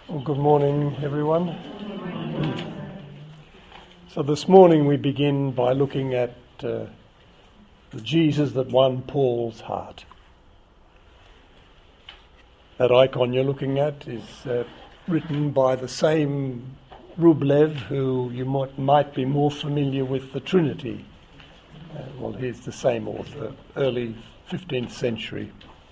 Well, good morning, everyone. So this morning we begin by looking at the Jesus that won Paul's heart. That icon you're looking at is written by the same Rublev, who you might be more familiar with the Trinity. Well, he's the same author, early 15th century.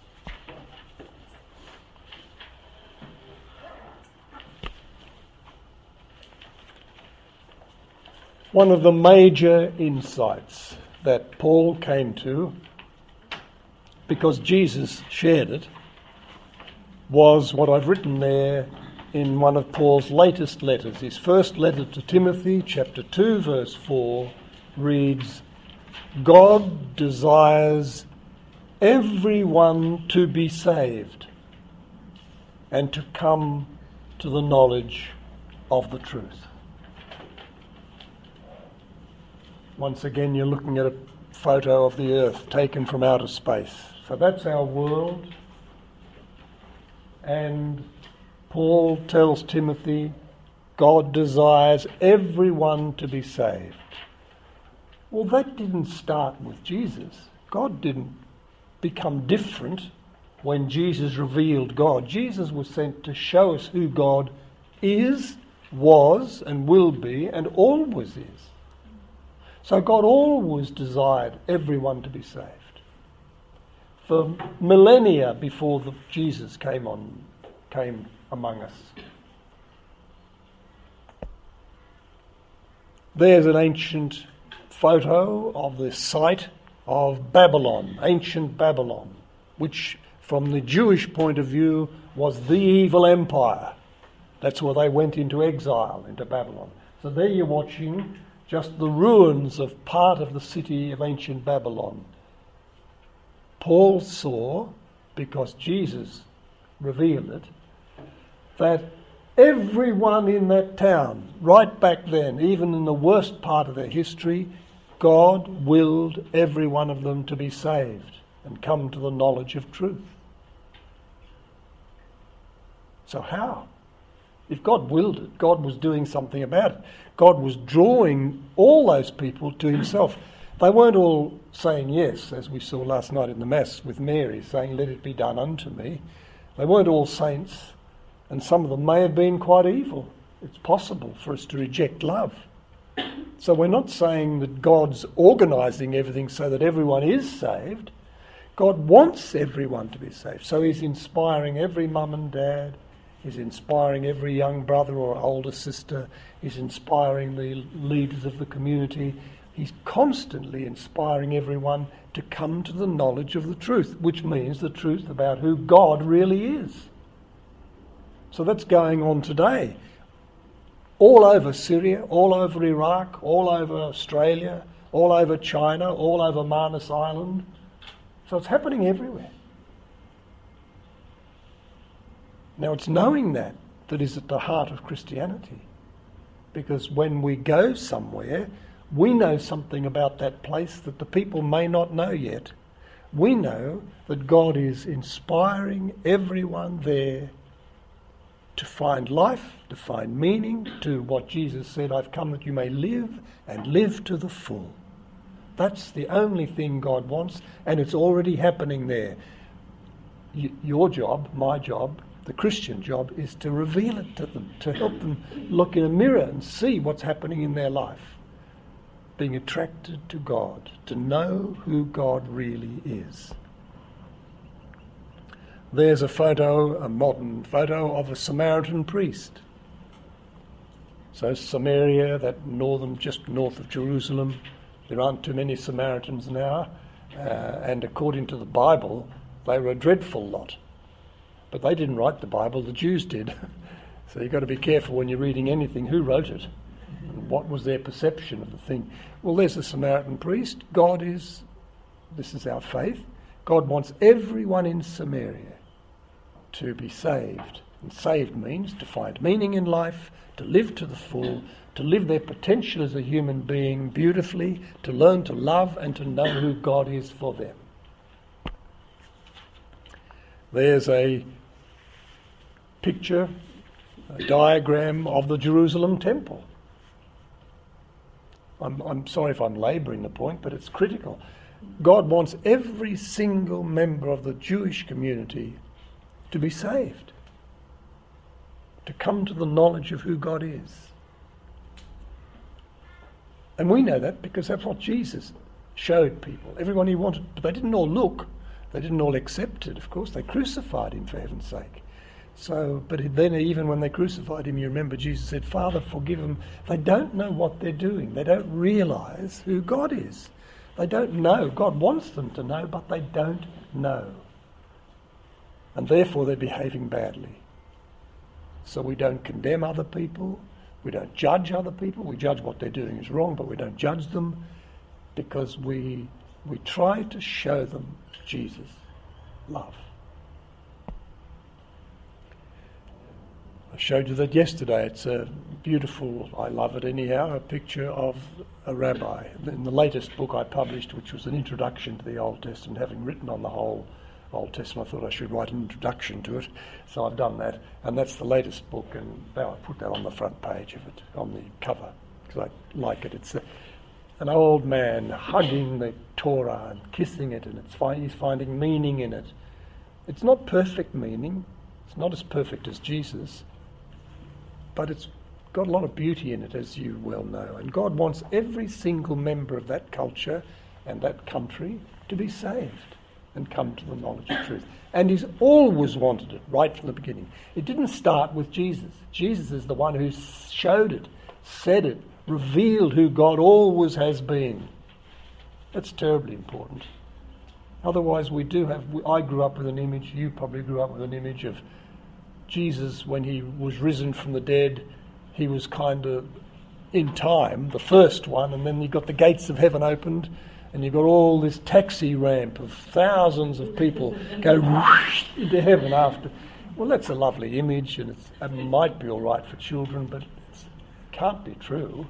One of the major insights that Paul came to, because Jesus shared it, was what I've written there in one of Paul's latest letters. His first letter to Timothy, chapter 2, verse 4, reads, "God desires everyone to be saved and to come to the knowledge of the truth." Once again, you're looking at a photo of the earth taken from outer space. So that's our world. And Paul tells Timothy, God desires everyone to be saved. Well, that didn't start with Jesus. God didn't become different when Jesus revealed God. Jesus was sent to show us who God is, was, and will be, and always is. So God always desired everyone to be saved. For millennia before Jesus came among us. There's an ancient photo of the site of Babylon, ancient Babylon, which from the Jewish point of view was the evil empire. That's where they went into exile, into Babylon. So there you're watching just the ruins of part of the city of ancient Babylon. Paul saw, because Jesus revealed it, that everyone in that town, right back then, even in the worst part of their history, God willed every one of them to be saved and come to the knowledge of truth. So how? If God willed it, God was doing something about it. God was drawing all those people to himself. They weren't all saying yes, as we saw last night in the Mass with Mary, saying, "Let it be done unto me." They weren't all saints, and some of them may have been quite evil. It's possible for us to reject love. So we're not saying that God's organising everything so that everyone is saved. God wants everyone to be saved. So he's inspiring every mum and dad. He's inspiring every young brother or older sister. He's inspiring the leaders of the community. He's constantly inspiring everyone to come to the knowledge of the truth, which means the truth about who God really is. So that's going on today. All over Syria, all over Iraq, all over Australia, all over China, all over Manus Island. So it's happening everywhere. Now it's knowing that is at the heart of Christianity. Because when we go somewhere, we know something about that place that the people may not know yet. We know that God is inspiring everyone there to find life, to find meaning, to what Jesus said, "I've come that you may live and live to the full." That's the only thing God wants, and it's already happening there. Your job, my job, the Christian job, is to reveal it to them, to help them look in a mirror and see what's happening in their life. Being attracted to God, to know who God really is. There's a photo, a modern photo of a Samaritan priest. So Samaria, that just north of Jerusalem, there aren't too many Samaritans now, and according to the Bible, they were a dreadful lot. But they didn't write the Bible, the Jews did. So you've got to be careful when you're reading anything, who wrote it? And what was their perception of the thing? Well, there's a Samaritan priest. This is our faith, God wants everyone in Samaria to be saved. And saved means to find meaning in life, to live to the full, to live their potential as a human being beautifully, to learn to love and to know who God is for them. There's a picture a diagram of the Jerusalem temple. I'm sorry if I'm labouring the point, but it's critical. God wants every single member of the Jewish community to be saved, to come to the knowledge of who God is. And we know that because that's what Jesus showed people. Everyone he wanted, but they didn't all look. They didn't all accept it, of course. They crucified him, for heaven's sake. So, but then even when they crucified him, you remember Jesus said, Father, forgive them. They don't know what they're doing. They don't realise who God is. They don't know. God wants them to know, but they don't know. And therefore they're behaving badly. So we don't condemn other people. We don't judge other people. We judge what they're doing is wrong, but we don't judge them because we try to show them Jesus' love. I showed you that yesterday. It's a beautiful, I love it anyhow, a picture of a rabbi. In the latest book I published, which was an introduction to the Old Testament, having written on the whole Old Testament, I thought I should write an introduction to it. So I've done that. And that's the latest book, and now I put that on the front page of it, on the cover, because I like it. It's an old man hugging the Torah and kissing it, and he's finding meaning in it. It's not perfect meaning. It's not as perfect as Jesus, but it's got a lot of beauty in it, as you well know. And God wants every single member of that culture and that country to be saved and come to the knowledge of truth. And he's always wanted it, right from the beginning. It didn't start with Jesus. Jesus is the one who showed it, said it, revealed who God always has been. That's terribly important. Otherwise I grew up with an image, you probably grew up with an image of Jesus when he was risen from the dead. He was kind of in time, the first one, and then you got the gates of heaven opened, and you got all this taxi ramp of thousands of people go whoosh into heaven after. Well, that's a lovely image, and it might be all right for children, but it can't be true.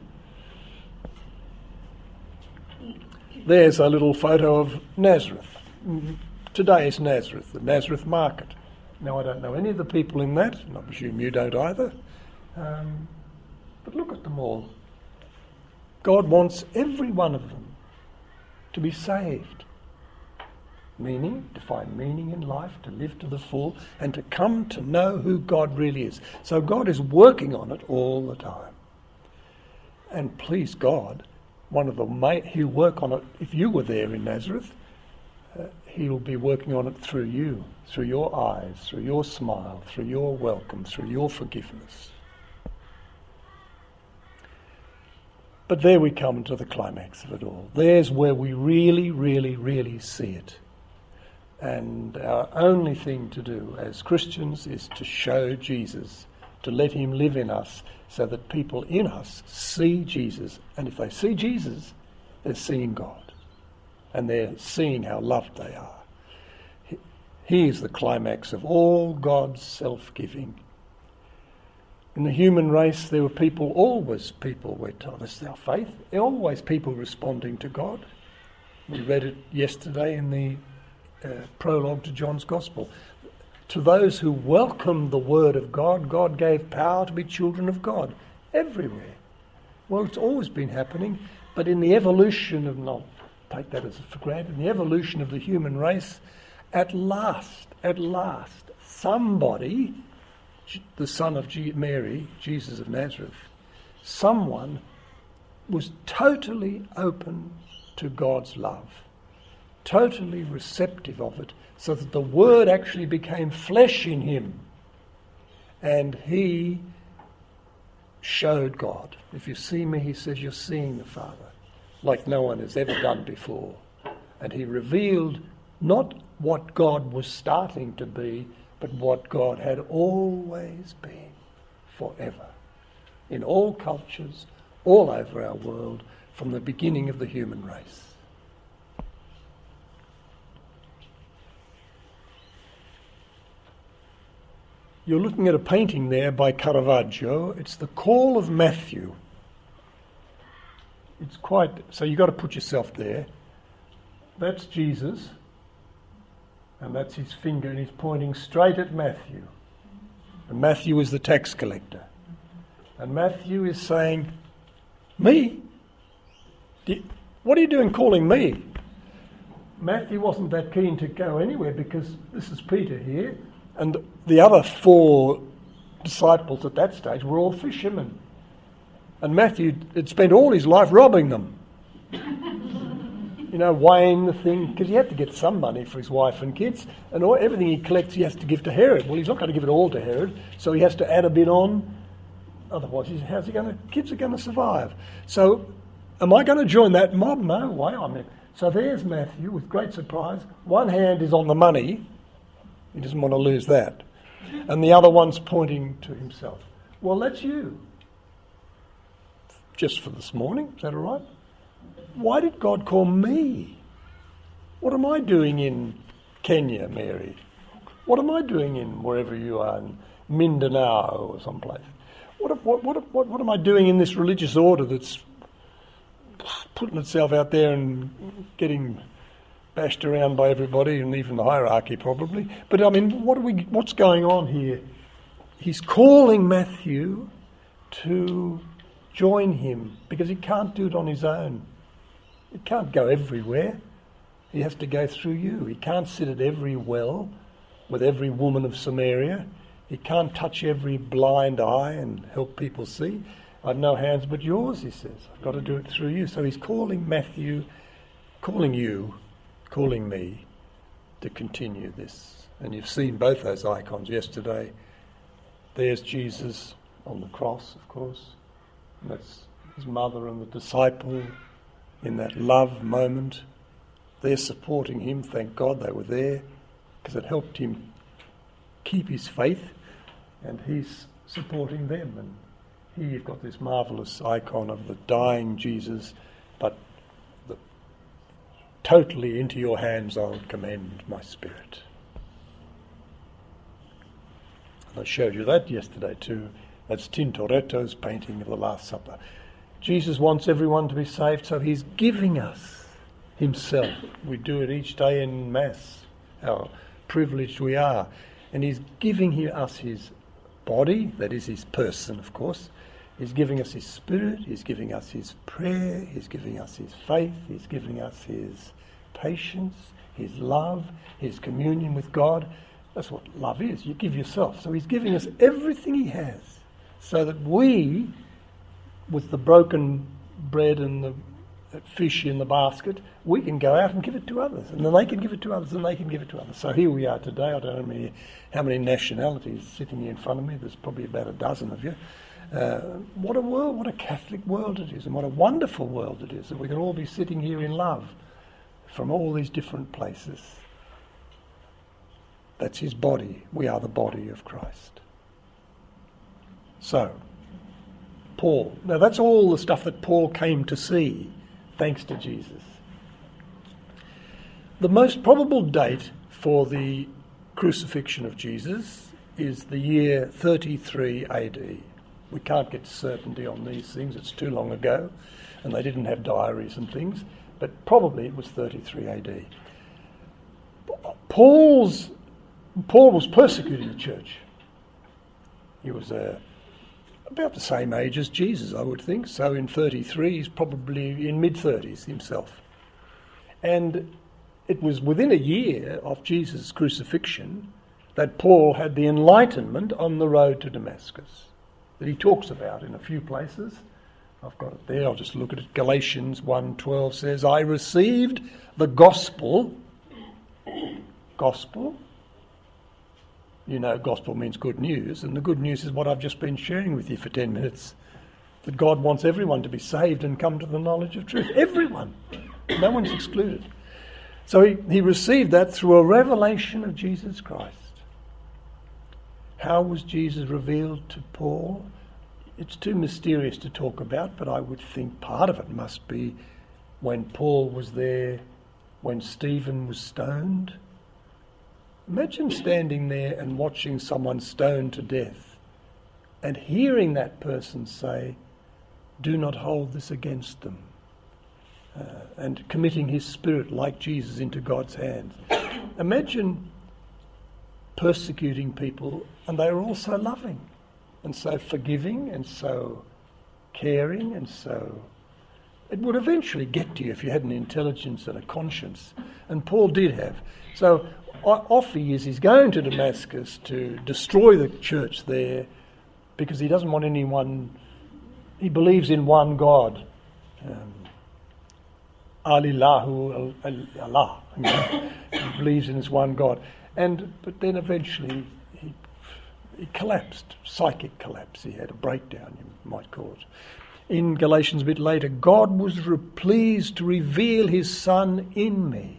There's a little photo of Nazareth. Today's Nazareth, the Nazareth market. Now, I don't know any of the people in that, and I presume you don't either. But look at them all. God wants every one of them to be saved. Meaning, to find meaning in life, to live to the full, and to come to know who God really is. So God is working on it all the time. And please God, he'll work on it. If you were there in Nazareth, he'll be working on it through you, through your eyes, through your smile, through your welcome, through your forgiveness. But there we come to the climax of it all. There's where we really, really, really see it. And our only thing to do as Christians is to show Jesus, to let him live in us so that people in us see Jesus. And if they see Jesus, they're seeing God. And they're seeing how loved they are. He is the climax of all God's self-giving. In the human race, there were always people, we're told, this is our faith, always people responding to God. We read it yesterday in the prologue to John's Gospel. To those who welcomed the word of God, God gave power to be children of God, everywhere. Well, it's always been happening, but in the evolution of, not take that as for granted, in the evolution of the human race, at last, somebody, the son of Mary, Jesus of Nazareth, someone was totally open to God's love, totally receptive of it, so that the Word actually became flesh in him, and he showed God. If you see me, he says, you're seeing the Father, like no one has ever done before. And he revealed not what God was starting to be, but what God had always been, forever, in all cultures, all over our world, from the beginning of the human race. You're looking at a painting there by Caravaggio. It's the Call of Matthew. It's so you've got to put yourself there. That's Jesus. And that's his finger, and he's pointing straight at Matthew. And Matthew is the tax collector. And Matthew is saying, me? What are you doing calling me? Matthew wasn't that keen to go anywhere because this is Peter here, and the other 4 disciples at that stage were all fishermen. And Matthew had spent all his life robbing them. Weighing the thing, because he had to get some money for his wife and kids, and everything he collects he has to give to Herod. Well, he's not going to give it all to Herod, so he has to add a bit on. Otherwise, kids are going to survive. So, am I going to join that mob? No way. So there's Matthew with great surprise. One hand is on the money. He doesn't want to lose that. And the other one's pointing to himself. Well, that's you. Just for this morning, is that all right? Why did God call me? What am I doing in Kenya, Mary? What am I doing in wherever you are, in Mindanao or someplace? What am I doing in this religious order that's putting itself out there and getting bashed around by everybody and even the hierarchy probably? But what's going on here? He's calling Matthew to join him because he can't do it on his own. He can't go everywhere. He has to go through you. He can't sit at every well with every woman of Samaria. He can't touch every blind eye and help people see. I've no hands but yours, he says. I've got to do it through you. So he's calling Matthew, calling you, calling me to continue this. And you've seen both those icons yesterday. There's Jesus on the cross, of course. And that's his mother and the disciple in that love moment. They're supporting him. Thank God they were there because it helped him keep his faith, and he's supporting them. And here you've got this marvellous icon of the dying Jesus, but totally into your hands I'll commend my spirit. And I showed you that yesterday too. That's Tintoretto's painting of the Last Supper. Jesus wants everyone to be saved, so he's giving us himself. We do it each day in Mass, how privileged we are. And he's giving us his body, that is his person, of course. He's giving us his spirit, he's giving us his prayer, he's giving us his faith, he's giving us his patience, his love, his communion with God. That's what love is. You give yourself. So he's giving us everything he has so that we, with the broken bread and the fish in the basket, we can go out and give it to others. And then they can give it to others and they can give it to others. So here we are today. I don't know how many nationalities sitting here in front of me. There's probably about a dozen of you. What a world, what a Catholic world it is, and what a wonderful world it is that we can all be sitting here in love from all these different places. That's his body. We are the body of Christ. So, Paul. Now that's all the stuff that Paul came to see, thanks to Jesus. The most probable date for the crucifixion of Jesus is the year 33 AD. We can't get certainty on these things, it's too long ago, and they didn't have diaries and things, but probably it was 33 AD. Paul was persecuting the church. He was about the same age as Jesus, I would think, so in 33 he's probably in mid-30s himself. And it was within a year of Jesus' crucifixion that Paul had the enlightenment on the road to Damascus, that he talks about in a few places. I've got it there, I'll just look at it. Galatians 1:12 says, I received the gospel. Gospel? You know, gospel means good news, and the good news is what I've just been sharing with you for 10 minutes, that God wants everyone to be saved and come to the knowledge of truth. Everyone. No one's excluded. So he received that through a revelation of Jesus Christ. How was Jesus revealed to Paul? It's too mysterious to talk about, but I would think part of it must be when Paul was there, when Stephen was stoned. Imagine standing there and watching someone stoned to death and hearing that person say, do not hold this against them, and committing his spirit like Jesus into God's hands. Imagine persecuting people, and they were also loving and so forgiving and so caring, and so it would eventually get to you if you had an intelligence and a conscience, and Paul did have. So off he is, he's going to Damascus to destroy the church there because he doesn't want anyone, he believes in one God. Alilahu Allah. He believes in this one God. But then eventually he collapsed, psychic collapse. He had a breakdown, you might call it. In Galatians a bit later, God was pleased to reveal his Son in me,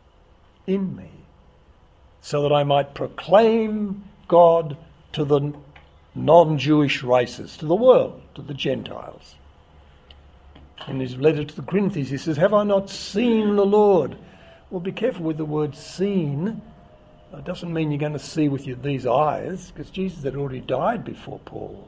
so that I might proclaim God to the non-Jewish races, to the world, to the Gentiles. In his letter to the Corinthians, he says, "Have I not seen the Lord?" Well, be careful with the word seen. It doesn't mean you're going to see with these eyes, because Jesus had already died before Paul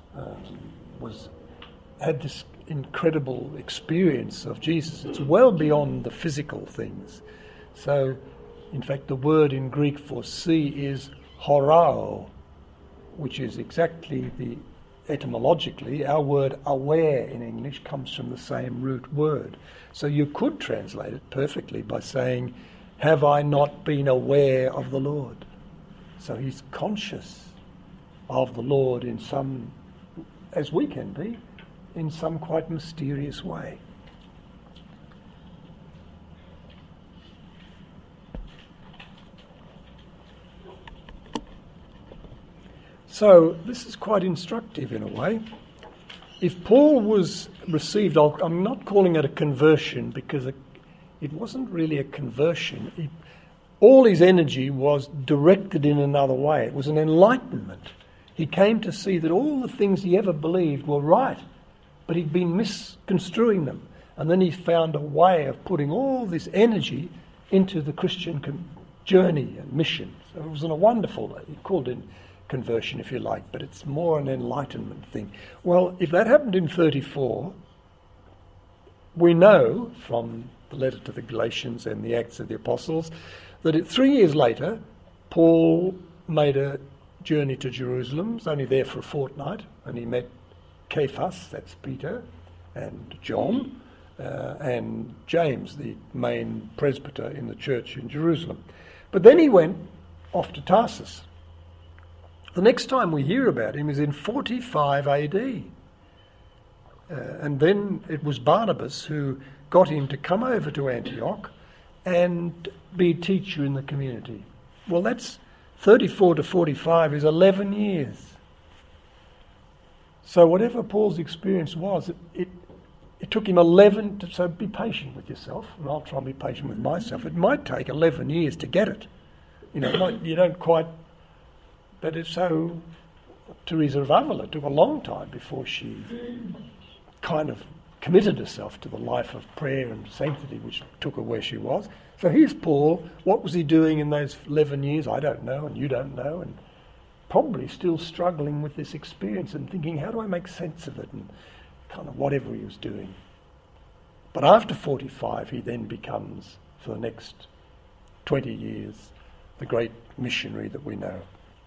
had this incredible experience of Jesus. It's well beyond the physical things. So, in fact, the word in Greek for see is horao, which is exactly etymologically, our word aware in English comes from the same root word. So you could translate it perfectly by saying, have I not been aware of the Lord? So he's conscious of the Lord in some, as we can be, in some quite mysterious way. So this is quite instructive in a way. If Paul was received, I'm not calling it a conversion because it wasn't really a conversion. All his energy was directed in another way. It was an enlightenment. He came to see that all the things he ever believed were right, but he'd been misconstruing them. And then he found a way of putting all this energy into the Christian journey and mission. So it was a wonderful, he called it conversion if you like, but it's more an enlightenment thing. Well, if that happened in 34, we know from the letter to the Galatians and the Acts of the Apostles that 3 years later, Paul made a journey to Jerusalem. He was only there for a fortnight, and he met Cephas, that's Peter, and John, and James, the main presbyter in the church in Jerusalem. But then he went off to Tarsus. The next time we hear about him is in 45 AD. And then it was Barnabas who got him to come over to Antioch and be a teacher in the community. Well, that's 34 to 45 is 11 years. So whatever Paul's experience was, it took him 11 to, so be patient with yourself, and I'll try and be patient with myself. It might take 11 years to get it. You don't quite, but it's so, Teresa of Avila took a long time before she kind of committed herself to the life of prayer and sanctity which took her where she was. So here's Paul. What was he doing in those 11 years? I don't know, and you don't know, and probably still struggling with this experience and thinking, how do I make sense of it, and kind of whatever he was doing. But after 45, he then becomes, for the next 20 years, the great missionary that we know.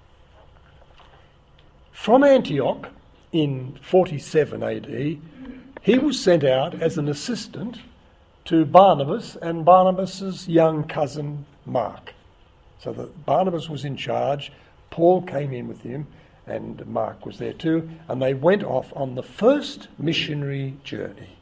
From Antioch in 47 AD, he was sent out as an assistant to Barnabas and Barnabas's young cousin Mark. So that Barnabas was in charge, Paul came in with him, and Mark was there too, and they went off on the first missionary journey.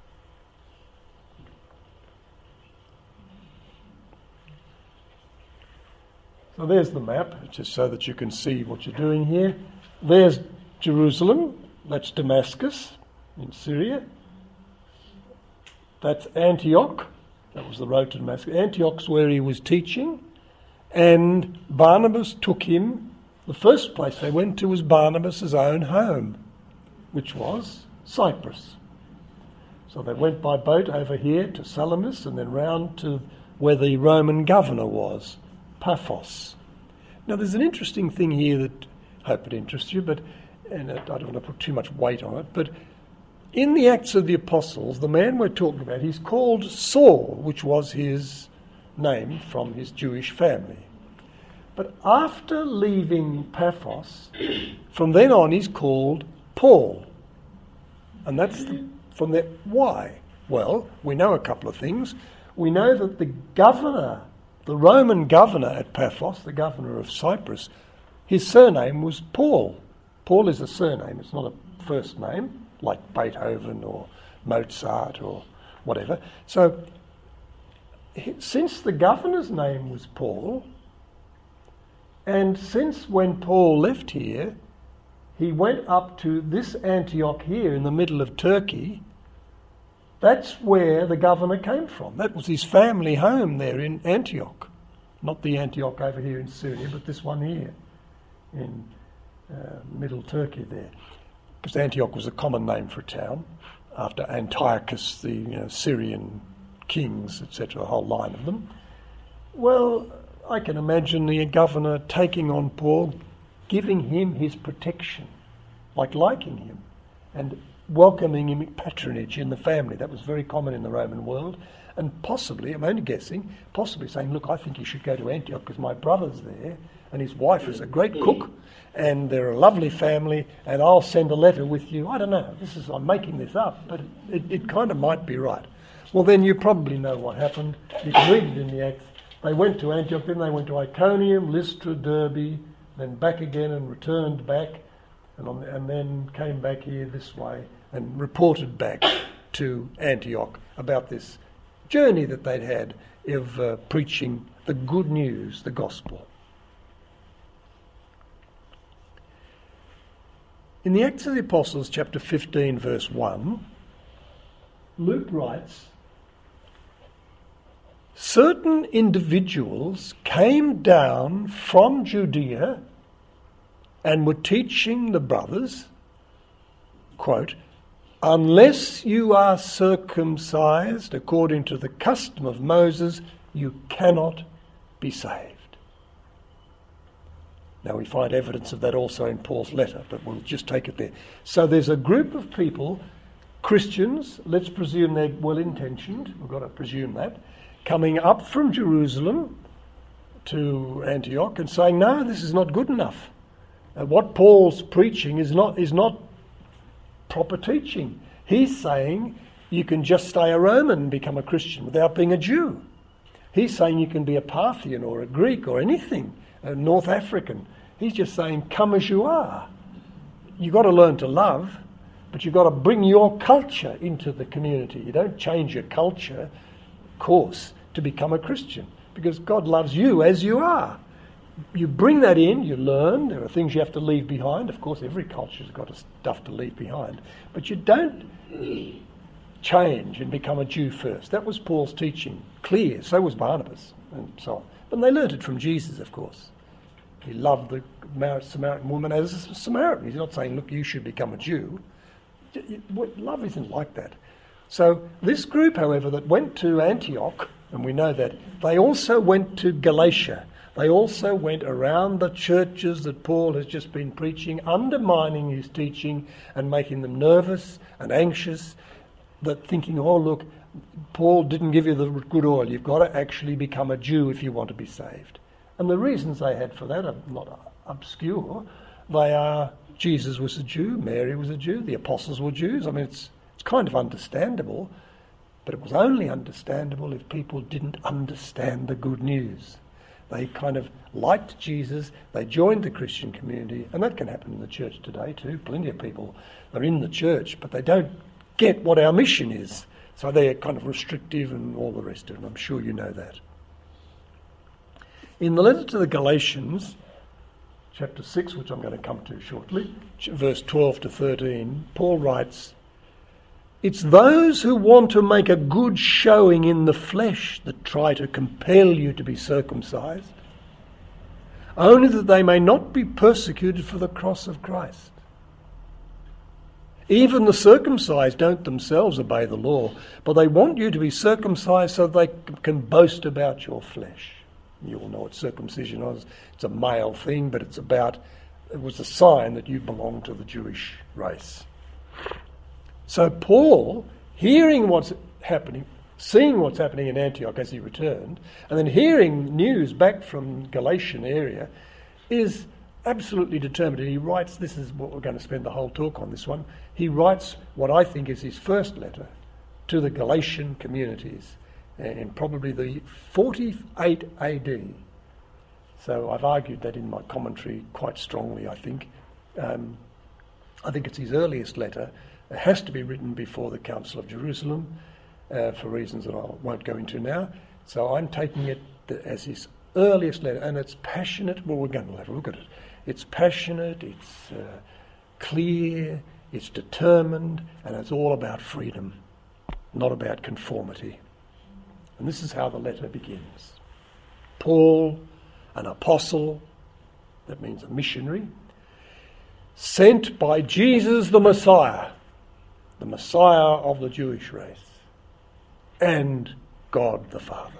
So there's the map, just so that you can see what you're doing here. There's Jerusalem, that's Damascus in Syria. That's Antioch, that was the road to Damascus. Antioch's where he was teaching, and Barnabas took him. The first place they went to was Barnabas' own home, which was Cyprus. So they went by boat over here to Salamis and then round to where the Roman governor was, Paphos. Now there's an interesting thing here that I hope it interests you, and I don't want to put too much weight on it, but in the Acts of the Apostles, the man we're talking about, he's called Saul, which was his name from his Jewish family. But after leaving Paphos, from then on he's called Paul. And that's from there. Why? Well, we know a couple of things. We know that the governor, the Roman governor at Paphos, the governor of Cyprus, his surname was Paul. Paul is a surname, it's not a first name, like Beethoven or Mozart or whatever. So, since the governor's name was Paul, and since when Paul left here, he went up to this Antioch here in the middle of Turkey. That's where the governor came from. That was his family home there in Antioch. Not the Antioch over here in Syria, but this one here in middle Turkey there. Because Antioch was a common name for a town after Antiochus, the Syrian kings, etc., a whole line of them. Well, I can imagine the governor taking on Paul, giving him his protection, like liking him, and welcoming him patronage in the family. That was very common in the Roman world. And possibly, I'm only guessing, possibly saying, look, I think you should go to Antioch because my brother's there and his wife is a great cook and they're a lovely family and I'll send a letter with you. I don't know. I'm making this up, but it kind of might be right. Well, then you probably know what happened. You can read it in the Acts. They went to Antioch, then they went to Iconium, Lystra, Derbe, then back again and returned back, and then came back here this way and reported back to Antioch about this journey that they'd had of preaching the good news, the gospel. In the Acts of the Apostles, chapter 15, verse 1, Luke writes, certain individuals came down from Judea and were teaching the brothers, quote, unless you are circumcised according to the custom of Moses, you cannot be saved. Now we find evidence of that also in Paul's letter, but we'll just take it there. So there's a group of people, Christians, let's presume they're well-intentioned, we've got to presume that, coming up from Jerusalem to Antioch and saying, no, this is not good enough. What Paul's preaching is not proper teaching. He's saying you can just stay a Roman and become a Christian without being a Jew. He's saying you can be a Parthian or a Greek or anything, a North African. He's just saying come as you are. You've got to learn to love, but you've got to bring your culture into the community. You don't change your culture course to become a Christian because God loves you as you are. You bring that in, you learn, there are things you have to leave behind. Of course, every culture's got stuff to leave behind. But you don't change and become a Jew first. That was Paul's teaching. Clear. So was Barnabas and so on. But they learnt it from Jesus, of course. He loved the Samaritan woman as a Samaritan. He's not saying, look, you should become a Jew. Love isn't like that. So this group, however, that went to Antioch, and we know that, they also went to Galatia. They also went around the churches that Paul has just been preaching, undermining his teaching and making them nervous and anxious, that thinking, oh, look, Paul didn't give you the good oil. You've got to actually become a Jew if you want to be saved. And the reasons they had for that are not obscure. They are Jesus was a Jew, Mary was a Jew, the apostles were Jews. I mean, it's kind of understandable, but it was only understandable if people didn't understand the good news. They kind of liked Jesus, they joined the Christian community, and that can happen in the church today too. Plenty of people are in the church, but they don't get what our mission is. So they're kind of restrictive and all the rest of it, and I'm sure you know that. In the letter to the Galatians, chapter 6, which I'm going to come to shortly, verse 12 to 13, Paul writes, it's those who want to make a good showing in the flesh that try to compel you to be circumcised, only that they may not be persecuted for the cross of Christ. Even the circumcised don't themselves obey the law, but they want you to be circumcised so they can boast about your flesh. You all know what circumcision is. It's a male thing, but it was a sign that you belong to the Jewish race. So Paul, hearing what's happening, seeing what's happening in Antioch as he returned, and then hearing news back from Galatian area, is absolutely determined. And he writes, this is what we're going to spend the whole talk on this one, he writes what I think is his first letter to the Galatian communities in probably the 48 AD. So I've argued that in my commentary quite strongly, I think. I think it's his earliest letter. It has to be written before the Council of Jerusalem for reasons that I won't go into now. So I'm taking it as his earliest letter, and it's passionate. Well, we're going to have a look at it. It's passionate, it's clear, it's determined, and it's all about freedom, not about conformity. And this is how the letter begins. Paul, an apostle, that means a missionary, sent by Jesus the Messiah of the Jewish race, and God the Father.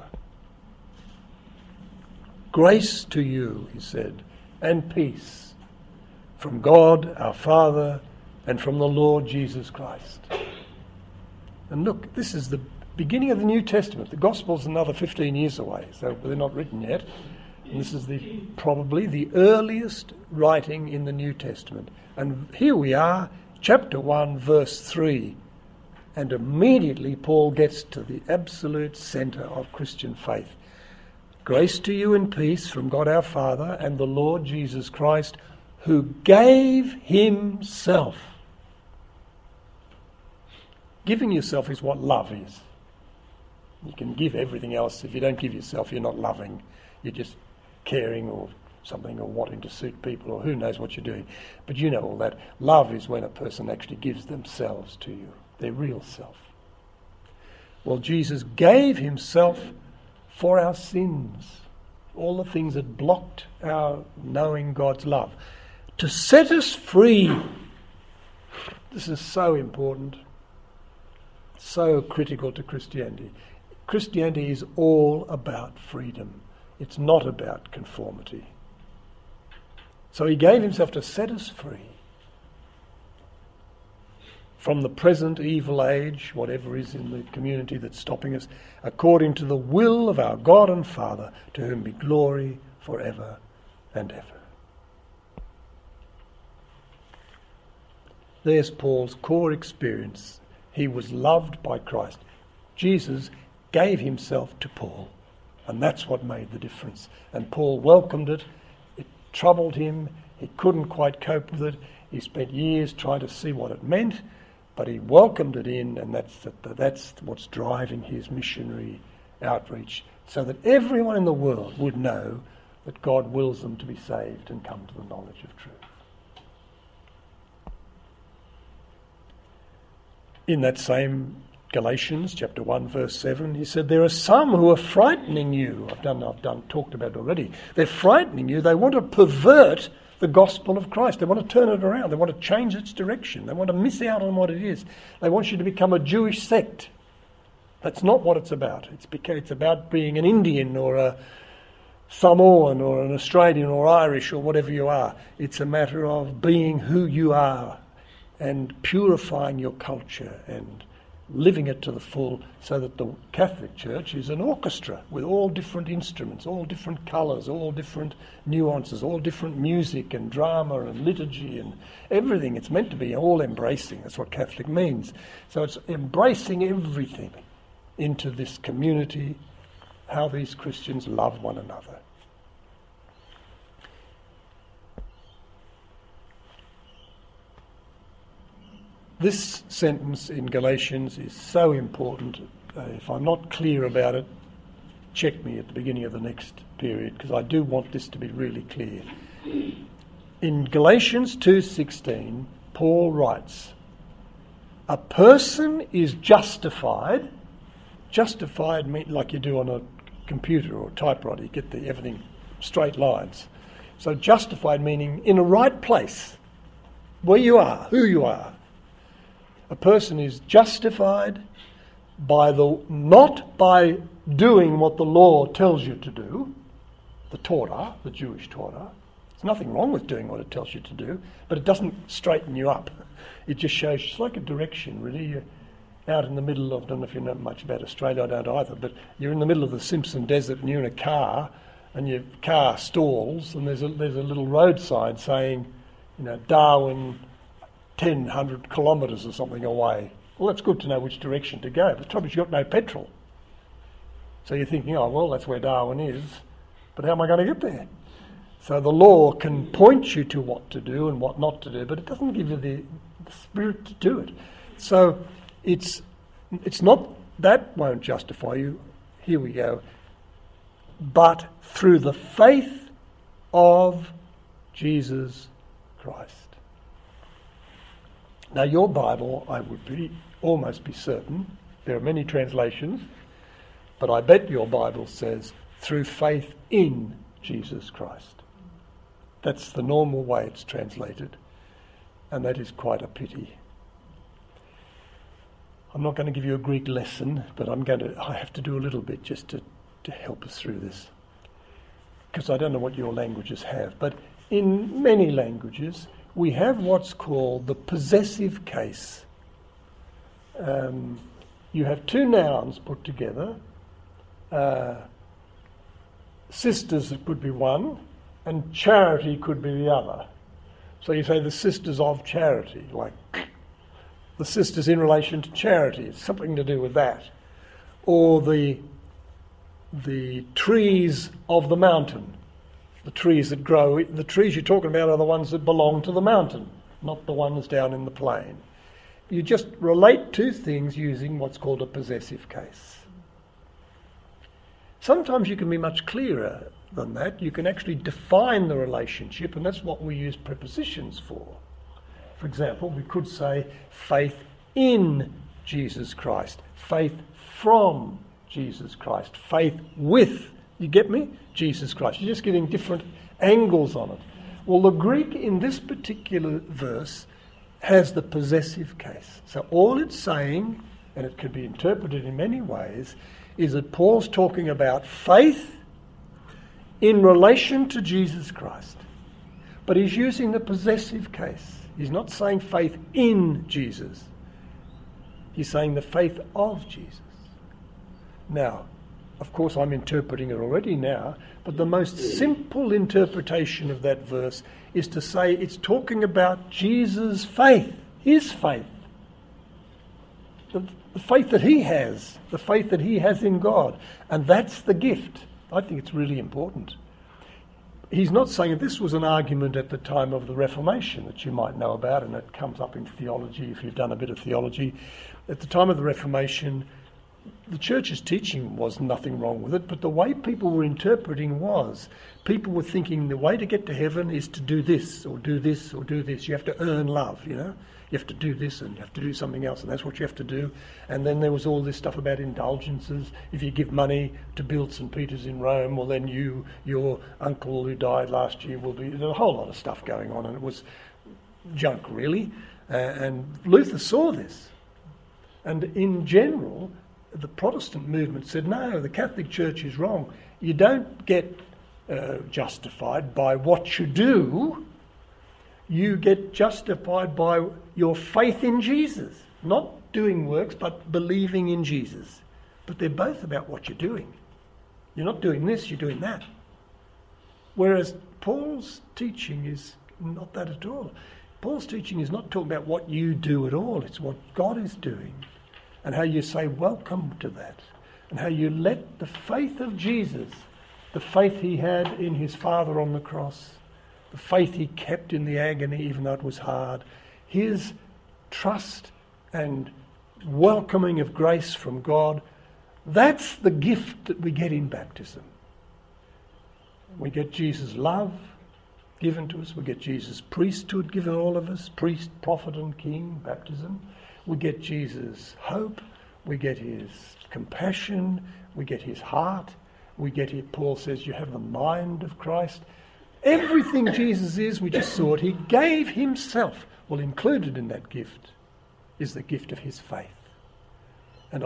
Grace to you, he said, and peace from God our Father and from the Lord Jesus Christ. And look, this is the beginning of the New Testament. The Gospel's another 15 years away, so they're not written yet. And this is probably the earliest writing in the New Testament. And here we are, chapter 1, verse 3. And immediately Paul gets to the absolute centre of Christian faith. Grace to you and peace from God our Father and the Lord Jesus Christ, who gave himself. Giving yourself is what love is. You can give everything else. If you don't give yourself, you're not loving. You're just caring or something, or wanting to suit people, or who knows what you're doing. But you know all that. Love is when a person actually gives themselves to you, their real self. Well, Jesus gave himself for our sins, all the things that blocked our knowing God's love, to set us free. This is so important, so critical to Christianity. Christianity is all about freedom. It's not about conformity. So he gave himself to set us free from the present evil age, whatever is in the community that's stopping us, according to the will of our God and Father, to whom be glory forever and ever. There's Paul's core experience. He was loved by Christ. Jesus gave himself to Paul, and that's what made the difference. And Paul welcomed it. It troubled him. He couldn't quite cope with it. He spent years trying to see what it meant, but he welcomed it in, and that's what's driving his missionary outreach, so that everyone in the world would know that God wills them to be saved and come to the knowledge of truth. In that same Galatians chapter 1 verse 7, he said, there are some who are frightening you. I've talked about it already. They're frightening you. They want to pervert the gospel of Christ. They want to turn it around. They want to change its direction. They want to miss out on what it is. They want you to become a Jewish sect. That's not what it's about. It's about being an Indian or a Samoan or an Australian or Irish or whatever you are. It's a matter of being who you are and purifying your culture and living it to the full, so that the Catholic Church is an orchestra with all different instruments, all different colours, all different nuances, all different music and drama and liturgy and everything. It's meant to be all embracing. That's what Catholic means. So it's embracing everything into this community, how these Christians love one another. This sentence in Galatians is so important. If I'm not clear about it, check me at the beginning of the next period, because I do want this to be really clear. In Galatians 2:16, Paul writes, a person is justified means like you do on a computer or typewriter, you get everything straight lines. So justified meaning in a right place, where you are, who you are. A person is justified not by doing what the law tells you to do, the Torah, the Jewish Torah. There's nothing wrong with doing what it tells you to do, but it doesn't straighten you up. It just shows, it's like a direction, really. out in the middle of, I don't know if you know much about Australia, I don't either, but you're in the middle of the Simpson Desert and you're in a car and your car stalls and there's a little road sign saying, Darwin 100 kilometres or something away. Well, that's good to know which direction to go. But the trouble is you've got no petrol. So you're thinking, oh, well, that's where Darwin is, but how am I going to get there? So the law can point you to what to do and what not to do, but it doesn't give you the spirit to do it. So it's not, that won't justify you. Here we go. But through the faith of Jesus Christ. Now your Bible, I would almost be certain, there are many translations, but I bet your Bible says through faith in Jesus Christ. That's the normal way it's translated, and that is quite a pity. I'm not going to give you a Greek lesson, but I have to do a little bit just to help us through this, because I don't know what your languages have, but in many languages we have what's called the possessive case. You have two nouns put together. Sisters could be one, and charity could be the other. So you say the sisters of charity, like the sisters in relation to charity. It's something to do with that. Or the trees of the mountain. The trees that grow, the trees you're talking about are the ones that belong to the mountain, not the ones down in the plain. You just relate two things using what's called a possessive case. Sometimes you can be much clearer than that. You can actually define the relationship, and that's what we use prepositions for. For example, we could say faith in Jesus Christ, faith from Jesus Christ, faith with, you get me? Jesus Christ. You're just getting different angles on it. Well, the Greek in this particular verse has the possessive case. So all it's saying, and it could be interpreted in many ways, is that Paul's talking about faith in relation to Jesus Christ. But he's using the possessive case. He's not saying faith in Jesus. He's saying the faith of Jesus. Now, of course, I'm interpreting it already now, but the most simple interpretation of that verse is to say it's talking about Jesus' faith, his faith. The faith that he has, the faith that he has in God. And that's the gift. I think it's really important. He's not saying this was an argument at the time of the Reformation that you might know about, and it comes up in theology if you've done a bit of theology. At the time of the Reformation, the church's teaching was nothing wrong with it, but the way people were interpreting was, people were thinking the way to get to heaven is to do this, or do this, or do this. You have to earn love, You have to do this and you have to do something else, and that's what you have to do. And then there was all this stuff about indulgences. If you give money to build St. Peter's in Rome, well then your uncle who died last year will be... There's a whole lot of stuff going on, and it was junk, really. And Luther saw this. And in general, the Protestant movement said, no, the Catholic Church is wrong. You don't get justified by what you do. You get justified by your faith in Jesus. Not doing works, but believing in Jesus. But they're both about what you're doing. You're not doing this, you're doing that. Whereas Paul's teaching is not that at all. Paul's teaching is not talking about what you do at all. It's what God is doing. And how you say welcome to that. And how you let the faith of Jesus, the faith he had in his Father on the cross, the faith he kept in the agony even though it was hard, his trust and welcoming of grace from God, that's the gift that we get in baptism. We get Jesus' love given to us. We get Jesus' priesthood given all of us, priest, prophet and king, baptism. We get Jesus' hope, we get his compassion, we get his heart, we get it. Paul says you have the mind of Christ. Everything Jesus is, we just saw it, he gave himself. Well, included in that gift is the gift of his faith. And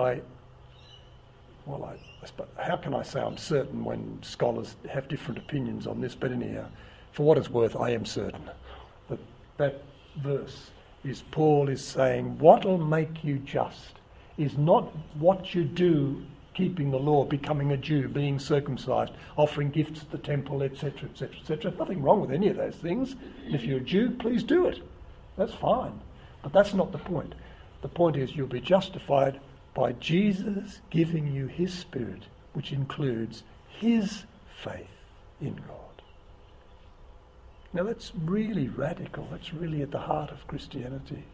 how can I say I'm certain when scholars have different opinions on this? But anyhow, for what it's worth, I am certain that verse is Paul is saying, what'll make you just is not what you do keeping the law, becoming a Jew, being circumcised, offering gifts at the temple, etc., etc., etc. Nothing wrong with any of those things. And if you're a Jew, please do it. That's fine. But that's not the point. The point is you'll be justified by Jesus giving you his Spirit, which includes his faith in God. Now that's really radical. That's really at the heart of Christianity.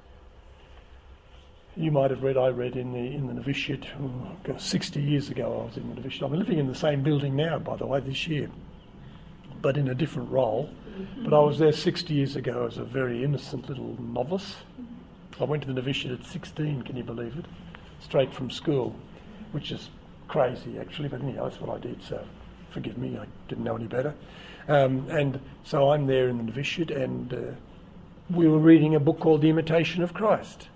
You might have read, I read in the novitiate, 60 years ago I was in the novitiate. I'm living in the same building now, by the way, this year, but in a different role. But I was there 60 years ago as a very innocent little novice. I went to the novitiate at 16, can you believe it? Straight from school, which is crazy actually, but anyhow, that's what I did, so forgive me, I didn't know any better. And so I'm there in the novitiate, and we were reading a book called The Imitation of Christ.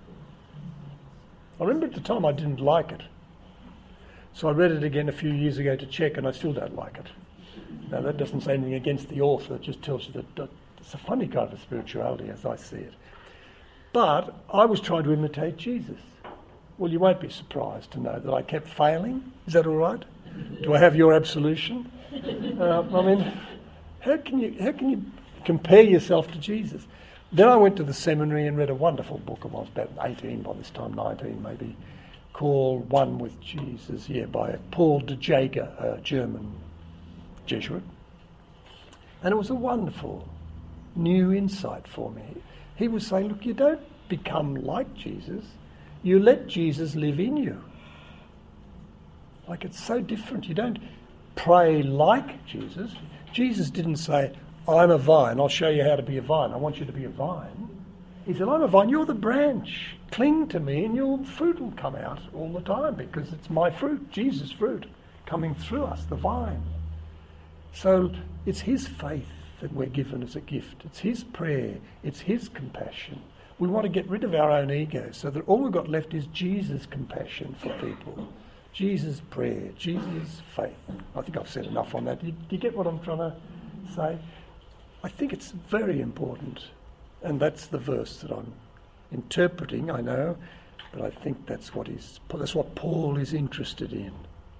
I remember at the time I didn't like it. So I read it again a few years ago to check, and I still don't like it. Now that doesn't say anything against the author, it just tells you that it's a funny kind of spirituality as I see it. But I was trying to imitate Jesus. Well, you won't be surprised to know that I kept failing. Is that all right? Do I have your absolution? I mean, how can you compare yourself to Jesus? Then I went to the seminary and read a wonderful book. I was about 18 by this time, 19 maybe, called One with Jesus, by Paul de Jager, a German Jesuit. And it was a wonderful new insight for me. He was saying, look, you don't become like Jesus, you let Jesus live in you. Like, it's so different. You don't pray like Jesus. Jesus didn't say, I'm a vine, I'll show you how to be a vine, I want you to be a vine. He said, I'm a vine, you're the branch. Cling to me and your fruit will come out all the time because it's my fruit, Jesus' fruit, coming through us, the vine. So it's his faith that we're given as a gift. It's his prayer, it's his compassion. We want to get rid of our own ego so that all we've got left is Jesus' compassion for people. Jesus' prayer, Jesus' faith. I think I've said enough on that. Do you get what I'm trying to say? I think it's very important, and that's the verse that I'm interpreting, I know, but I think that's what Paul is interested in.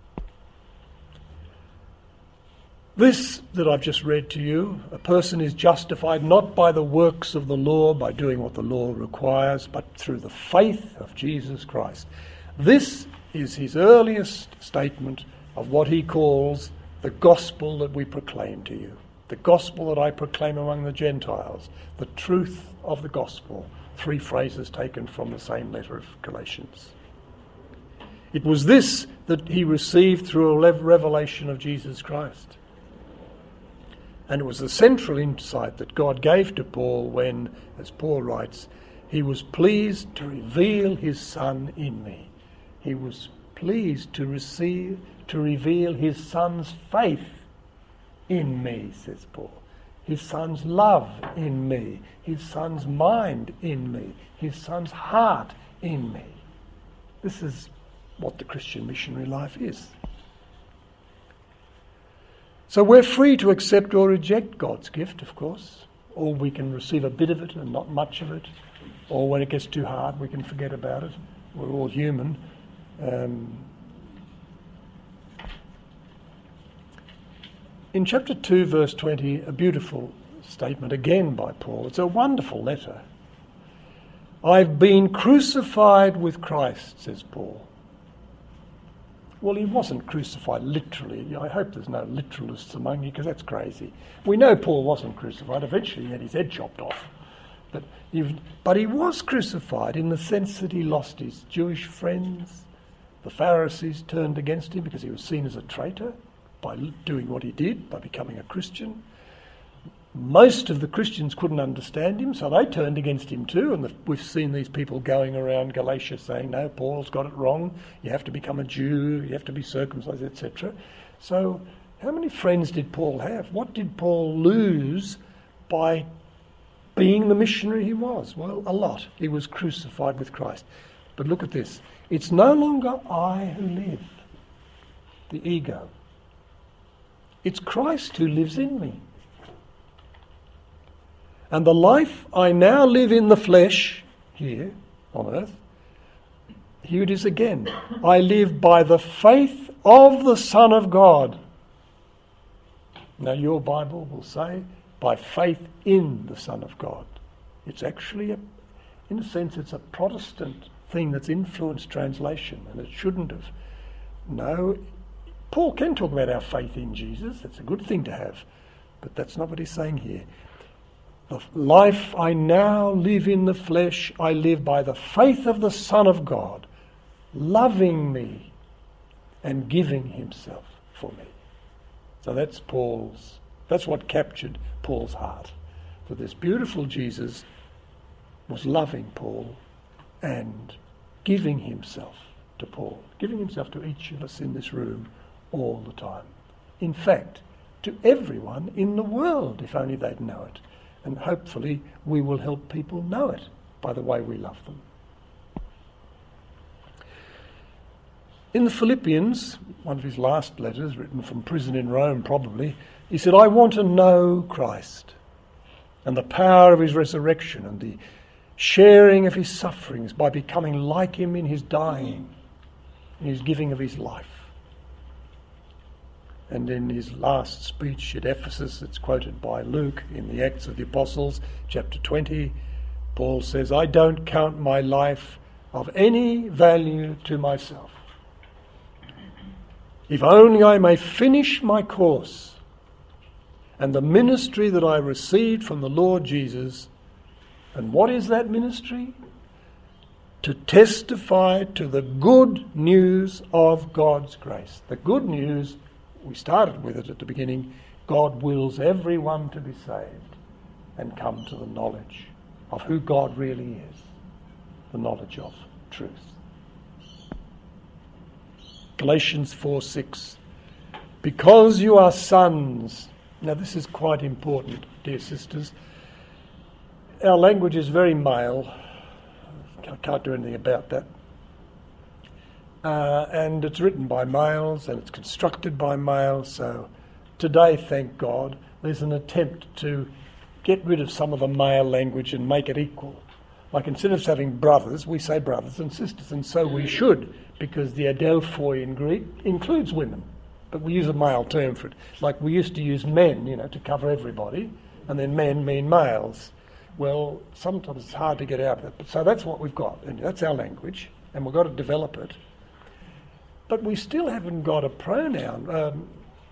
This that I've just read to you, a person is justified not by the works of the law, by doing what the law requires, but through the faith of Jesus Christ. This is his earliest statement of what he calls the gospel that we proclaim to you. The gospel that I proclaim among the Gentiles, the truth of the gospel. 3 phrases taken from the same letter of Galatians. It was this that he received through a revelation of Jesus Christ. And it was the central insight that God gave to Paul when, as Paul writes, he was pleased to reveal his Son in me. He was pleased to reveal his Son's faith in me, says Paul. His Son's love in me. His Son's mind in me. His Son's heart in me. This is what the Christian missionary life is. So we're free to accept or reject God's gift, of course, or we can receive a bit of it and not much of it, or when it gets too hard we can forget about it. We're all human. In chapter 2, verse 20, a beautiful statement again by Paul. It's a wonderful letter. I've been crucified with Christ, says Paul. Well, he wasn't crucified literally. I hope there's no literalists among you, because that's crazy. We know Paul wasn't crucified. Eventually he had his head chopped off. But he was crucified in the sense that he lost his Jewish friends. The Pharisees turned against him because he was seen as a traitor by doing what he did, by becoming a Christian. Most of the Christians couldn't understand him, so they turned against him too, and we've seen these people going around Galatia saying, no, Paul's got it wrong, you have to become a Jew, you have to be circumcised, etc. So how many friends did Paul have? What did Paul lose by being the missionary he was? Well, a lot. He was crucified with Christ. But look at this. It's no longer I who live, the ego. It's Christ who lives in me. And the life I now live in the flesh, here on earth, Here it is again. I live by the faith of the Son of God. Now your Bible will say, by faith in the Son of God. It's actually, in a sense, it's a Protestant thing that's influenced translation, and it shouldn't have. No, Paul can talk about our faith in Jesus. That's a good thing to have. But that's not what he's saying here. The life I now live in the flesh, I live by the faith of the Son of God, loving me and giving himself for me. So that's what captured Paul's heart. That this beautiful Jesus was loving Paul and giving himself to Paul, giving himself to each of us in this room all the time. In fact, to everyone in the world, if only they'd know it. And hopefully we will help people know it by the way we love them. In the Philippians, one of his last letters, written from prison in Rome probably, he said, I want to know Christ and the power of his resurrection and the sharing of his sufferings by becoming like him in his dying, in his giving of his life. And in his last speech at Ephesus, it's quoted by Luke in the Acts of the Apostles, chapter 20, Paul says, I don't count my life of any value to myself, if only I may finish my course and the ministry that I received from the Lord Jesus. And what is that ministry? To testify to the good news of God's grace. The good news, we started with it at the beginning, God wills everyone to be saved and come to the knowledge of who God really is, the knowledge of truth. Galatians 4:6. Because you are sons. Now this is quite important, dear sisters. Our language is very male. I can't do anything about that. And it's written by males and it's constructed by males. So today, thank God, there's an attempt to get rid of some of the male language and make it equal. Like instead of having brothers, we say brothers and sisters, and so we should, because the adelphoi in Greek includes women, but we use a male term for it. Like we used to use men, to cover everybody, and then men mean males. Well, sometimes it's hard to get out of it. So that's what we've got, and that's our language, and we've got to develop it. But we still haven't got a pronoun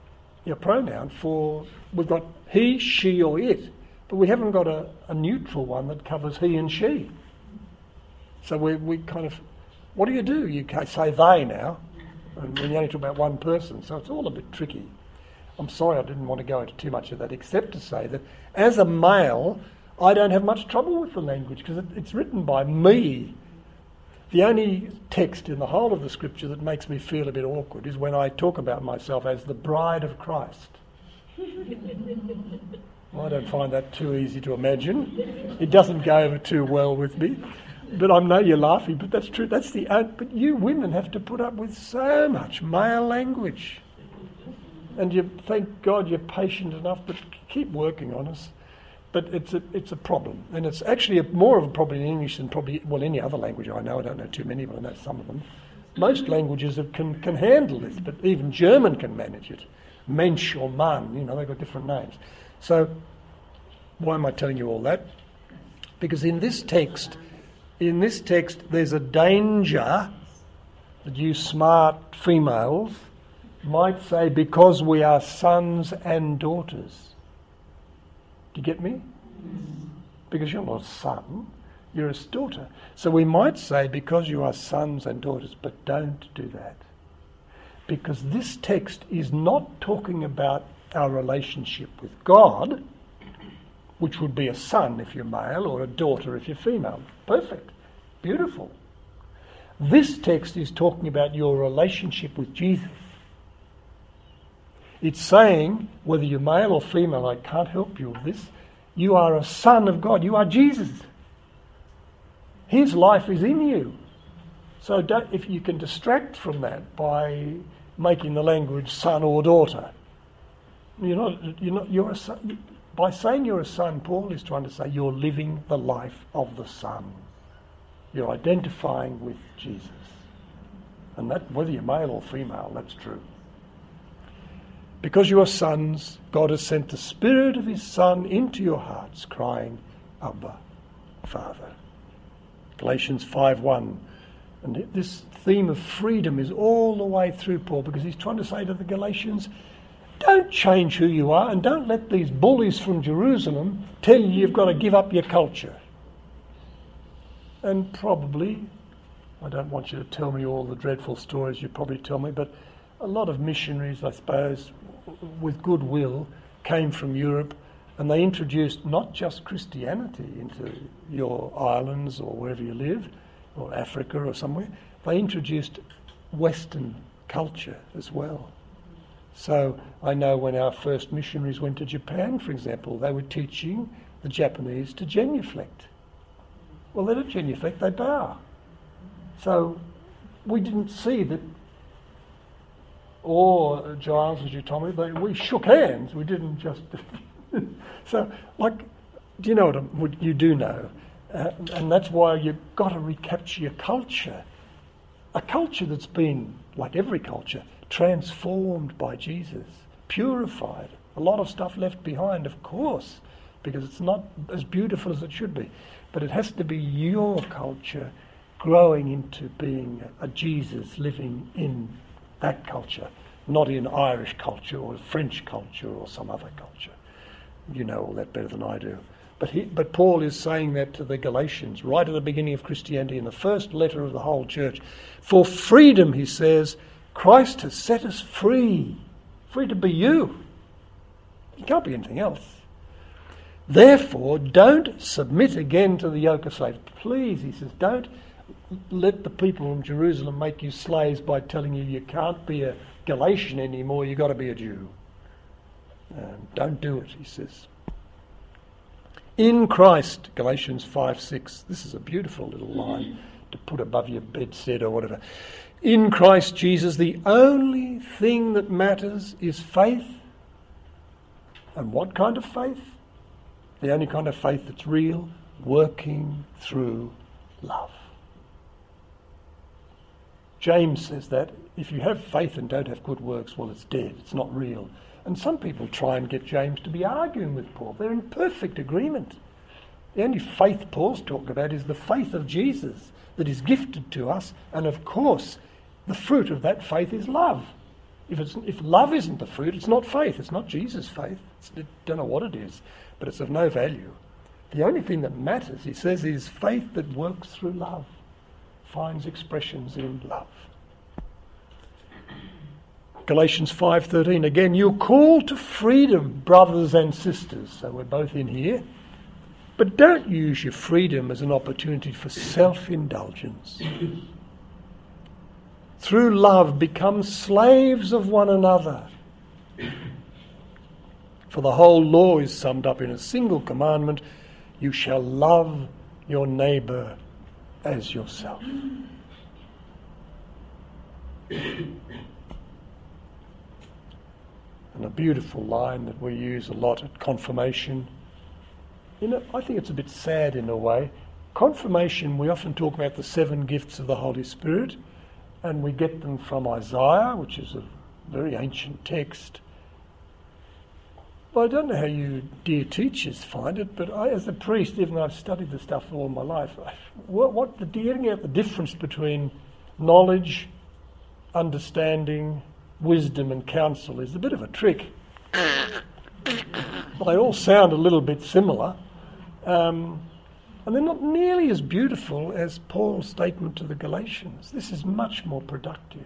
for, we've got he, she or it, but we haven't got a neutral one that covers he and she. So we kind of, what do? You can't say they now, and when you only talk about one person, so it's all a bit tricky. I'm sorry I didn't want to go into too much of that, except to say that as a male, I don't have much trouble with the language because it's written by me. The only text in the whole of the scripture that makes me feel a bit awkward is when I talk about myself as the bride of Christ. Well, I don't find that too easy to imagine. It doesn't go over too well with me. But I know you're laughing, but that's true. But you women have to put up with so much male language. And thank God you're patient enough, but keep working on us. But it's a problem, and it's actually more of a problem in English than probably any other language I know. I don't know too many, but I know some of them. Most languages can handle this, but even German can manage it. Mensch or Mann, they've got different names. So why am I telling you all that? Because in this text, there's a danger that you smart females might say, because we are sons and daughters. Do you get me? Because you're not a son, you're a daughter. So we might say, because you are sons and daughters, but don't do that. Because this text is not talking about our relationship with God, which would be a son if you're male or a daughter if you're female. Perfect. Beautiful. This text is talking about your relationship with Jesus. It's saying, whether you're male or female, I can't help you with this, you are a son of God. You are Jesus. His life is in you. So if you can distract from that by making the language son or daughter, you're a son. By saying you're a son, Paul is trying to say you're living the life of the Son. You're identifying with Jesus. And that, whether you're male or female, that's true. Because you are sons, God has sent the Spirit of His Son into your hearts, crying, Abba, Father. Galatians 5:1. And this theme of freedom is all the way through Paul, because he's trying to say to the Galatians, don't change who you are, and don't let these bullies from Jerusalem tell you you've got to give up your culture. And probably, I don't want you to tell me all the dreadful stories you probably tell me, but a lot of missionaries, I suppose, with goodwill, came from Europe, and they introduced not just Christianity into your islands or wherever you live, or Africa or somewhere, they introduced Western culture as well. So I know when our first missionaries went to Japan, for example, they were teaching the Japanese to genuflect. Well, they don't genuflect, they bow. So we didn't see that, or Giles, as you told me, we shook hands, we didn't just... So, like, do you know what you do know? And that's why you've got to recapture your culture. A culture that's been, like every culture, transformed by Jesus, purified. A lot of stuff left behind, of course, because it's not as beautiful as it should be. But it has to be your culture growing into being a Jesus living in that culture, not in Irish culture or French culture or some other culture. You know all that better than I do. But Paul is saying that to the Galatians right at the beginning of Christianity, in the first letter of the whole church. For freedom, he says, Christ has set us free. Free to be you. You can't be anything else. Therefore, don't submit again to the yoke of slavery. Please, he says, don't let the people in Jerusalem make you slaves by telling you can't be a Galatian anymore, you've got to be a Jew. Don't do it, he says. In Christ, Galatians 5:6. This is a beautiful little line to put above your bedstead or whatever. In Christ Jesus, the only thing that matters is faith. And what kind of faith? The only kind of faith that's real, working through love. James says that if you have faith and don't have good works, well, it's dead, it's not real. And some people try and get James to be arguing with Paul. They're in perfect agreement. The only faith Paul's talking about is the faith of Jesus that is gifted to us. And of course, the fruit of that faith is love. If love isn't the fruit, it's not faith. It's not Jesus' faith. I don't know what it is, but it's of no value. The only thing that matters, he says, is faith that works through love, finds expressions in love. Galatians 5:13, again, you're called to freedom, brothers and sisters. So we're both in here. But don't use your freedom as an opportunity for self-indulgence. Through love, become slaves of one another. For the whole law is summed up in a single commandment, you shall love your neighbour as yourself. And a beautiful line that we use a lot at confirmation. You know, I think it's a bit sad in a way. Confirmation, we often talk about the 7 gifts of the Holy Spirit, and we get them from Isaiah, which is a very ancient text. Well, I don't know how you dear teachers find it, but I, as a priest, even though I've studied this stuff all my life, getting out the difference between knowledge, understanding, wisdom and counsel is a bit of a trick. They all sound a little bit similar, and they're not nearly as beautiful as Paul's statement to the Galatians. This is much more productive.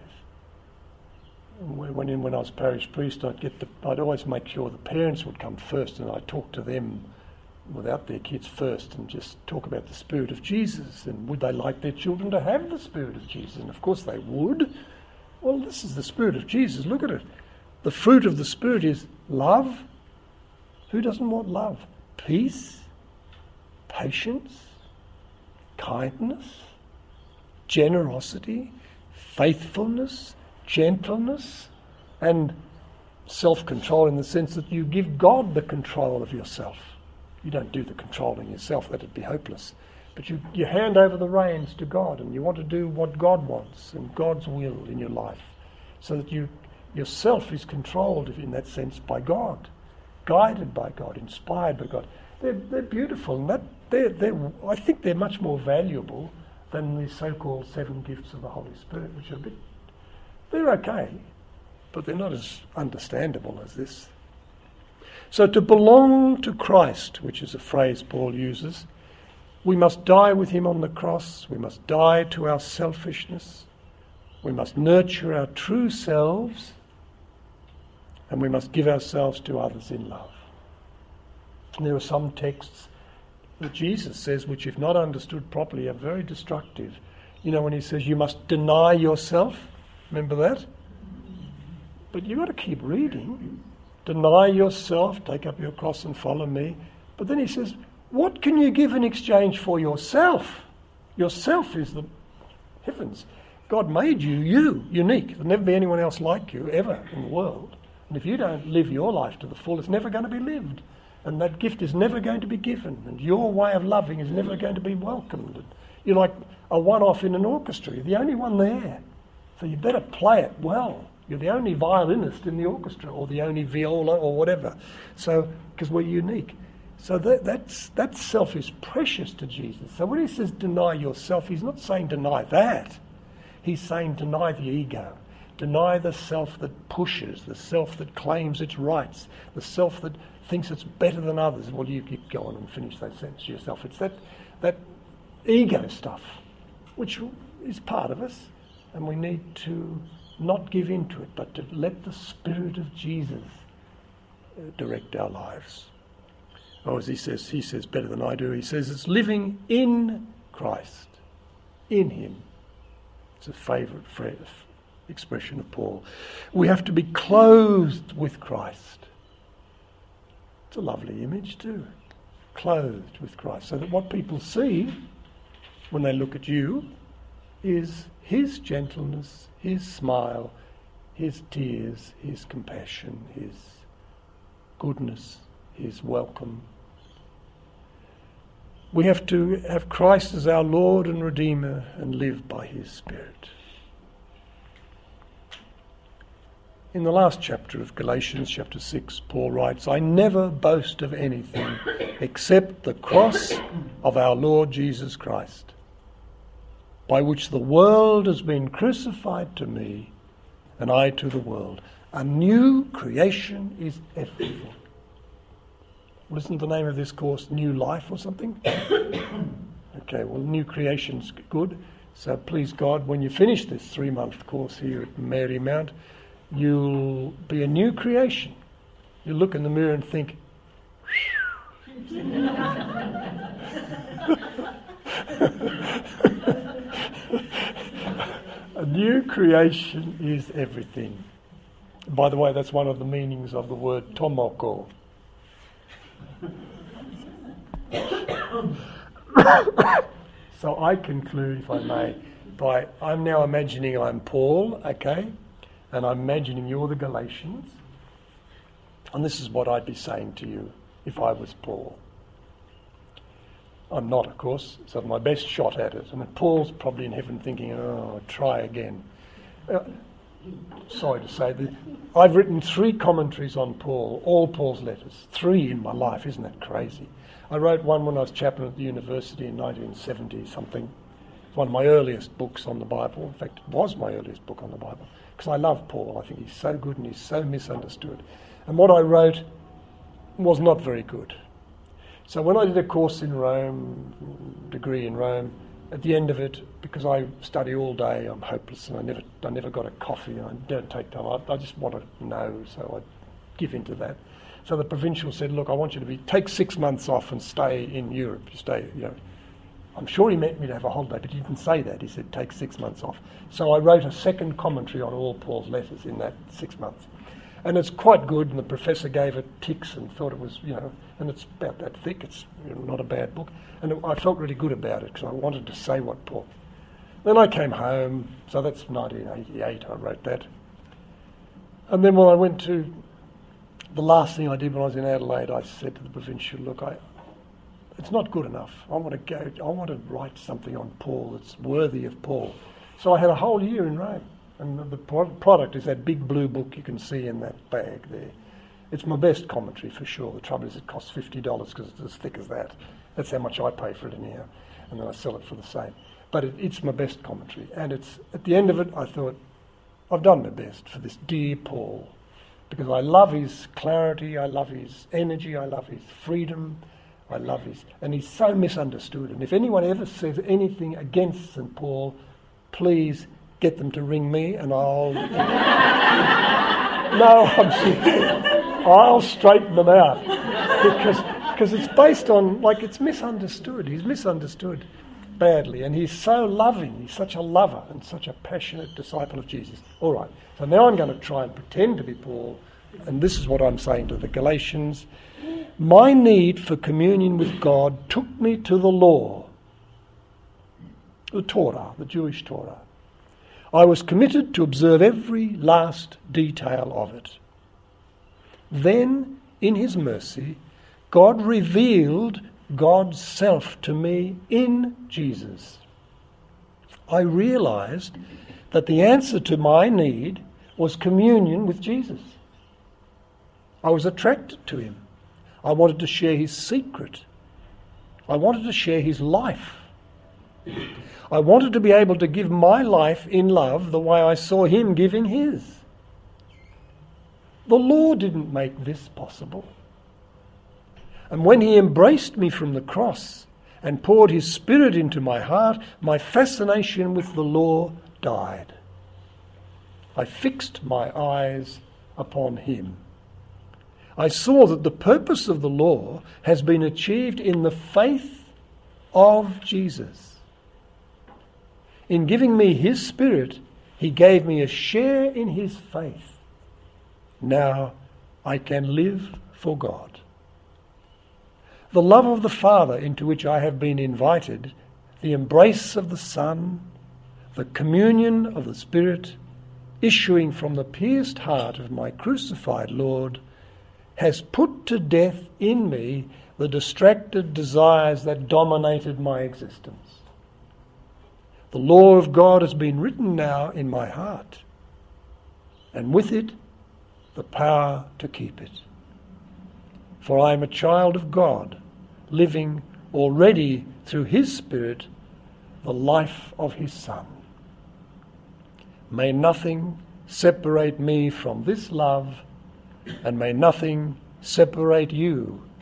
When I was parish priest, I'd always make sure the parents would come first, and I'd talk to them without their kids first and just talk about the Spirit of Jesus, and would they like their children to have the Spirit of Jesus? And of course they would. Well, this is the Spirit of Jesus. Look at it. The fruit of the Spirit is love. Who doesn't want love? Peace, patience, kindness, generosity, faithfulness, gentleness, and self-control in the sense that you give God the control of yourself. You don't do the controlling yourself. That would be hopeless. But you hand over the reins to God, and you want to do what God wants and God's will in your life, so that yourself is controlled, in that sense, by God, guided by God, inspired by God. They're beautiful, and I think they're much more valuable than the so-called 7 gifts of the Holy Spirit, which are they're okay, but they're not as understandable as this. So to belong to Christ, which is a phrase Paul uses, we must die with him on the cross, we must die to our selfishness, we must nurture our true selves, and we must give ourselves to others in love. And there are some texts that Jesus says, which if not understood properly are very destructive. You know, when he says you must deny yourself, remember that? But you've got to keep reading. Deny yourself, take up your cross and follow me. But then he says, what can you give in exchange for yourself? Yourself is the heavens. God made you unique. There'll never be anyone else like you ever in the world. And if you don't live your life to the full, it's never going to be lived. And that gift is never going to be given. And your way of loving is never going to be welcomed. You're like a one-off in an orchestra. You're the only one there. So you better play it well. You're the only violinist in the orchestra, or the only viola, or whatever. So, because we're unique. So that self is precious to Jesus. So when he says deny yourself, he's not saying deny that. He's saying deny the ego. Deny the self that pushes, the self that claims its rights, the self that thinks it's better than others. Well, you keep going and finish that sentence yourself. It's that ego stuff, which is part of us, and we need to not give in to it, but to let the Spirit of Jesus direct our lives. Oh, as he says better than I do, he says it's living in Christ, in him. It's a favourite expression of Paul. We have to be clothed with Christ. It's a lovely image too. Clothed with Christ. So that what people see when they look at you is his gentleness, his smile, his tears, his compassion, his goodness, his welcome. We have to have Christ as our Lord and Redeemer and live by his Spirit. In the last chapter of Galatians, chapter 6, Paul writes, I never boast of anything except the cross of our Lord Jesus Christ, by which the world has been crucified to me and I to the world. A new creation is everything. Isn't the name of this course New Life or something? Okay, well, new creation's good. So please God, when you finish this 3-month course here at Marymount, you'll be a new creation. You'll look in the mirror and think, a new creation is everything. By the way, that's one of the meanings of the word tomoko. So I conclude, if I may, I'm now imagining I'm Paul, okay, and I'm imagining you're the Galatians, and this is what I'd be saying to you if I was Paul. I'm not, of course, so my best shot at it. And Paul's probably in heaven thinking, oh, try again. Sorry to say that I've written 3 commentaries on Paul, all Paul's letters. 3 in my life, isn't that crazy? I wrote one when I was chaplain at the university in 1970 something. It's one of my earliest books on the Bible. In fact, it was my earliest book on the Bible, because I love Paul. I think he's so good and he's so misunderstood. And what I wrote was not very good. So when I did a course in Rome, degree in Rome, at the end of it, because I study all day, I'm hopeless, and I never got a coffee, and I don't take time. I just want to know, so I give in to that. So the provincial said, look, I want you to take 6 months off and stay in Europe. You stay, I'm sure he meant me to have a holiday, but he didn't say that. He said, take 6 months off. So I wrote a second commentary on all Paul's letters in that 6 months. And it's quite good, and the professor gave it ticks and thought it was, and it's about that thick. It's not a bad book. And I felt really good about it because I wanted to say what Paul. Then I came home, so that's 1988 I wrote that. And then when I went to, the last thing I did when I was in Adelaide, I said to the provincial, look, It's not good enough. I want to write something on Paul that's worthy of Paul. So I had a whole year in Rome. And the product is that big blue book you can see in that bag there. It's my best commentary for sure. The trouble is it costs $50 because it's as thick as that. That's how much I pay for it in here. And then I sell it for the same. But it's my best commentary. And it's at the end of it, I thought, I've done my best for this dear Paul. Because I love his clarity, I love his energy, I love his freedom, I love his... And he's so misunderstood. And if anyone ever says anything against St. Paul, please get them to ring me and I'll... No, I'm serious. I'll straighten them out. Because it's based on, like, it's misunderstood. He's misunderstood badly. And he's so loving. He's such a lover and such a passionate disciple of Jesus. All right. So now I'm going to try and pretend to be Paul. And this is what I'm saying to the Galatians. My need for communion with God took me to the law. The Torah, the Jewish Torah. I was committed to observe every last detail of it. Then, in his mercy, God revealed God's self to me in Jesus. I realized that the answer to my need was communion with Jesus. I was attracted to him. I wanted to share his secret. I wanted to share his life. I wanted to be able to give my life in love the way I saw him giving his. The law didn't make this possible. And when he embraced me from the cross and poured his Spirit into my heart, my fascination with the law died. I fixed my eyes upon him. I saw that the purpose of the law has been achieved in the faith of Jesus. In giving me his Spirit, he gave me a share in his faith. Now I can live for God. The love of the Father into which I have been invited, the embrace of the Son, the communion of the Spirit, issuing from the pierced heart of my crucified Lord, has put to death in me the distracted desires that dominated my existence. The law of God has been written now in my heart, and with it, the power to keep it. For I am a child of God, living already through his Spirit the life of his Son. May nothing separate me from this love, and may nothing separate you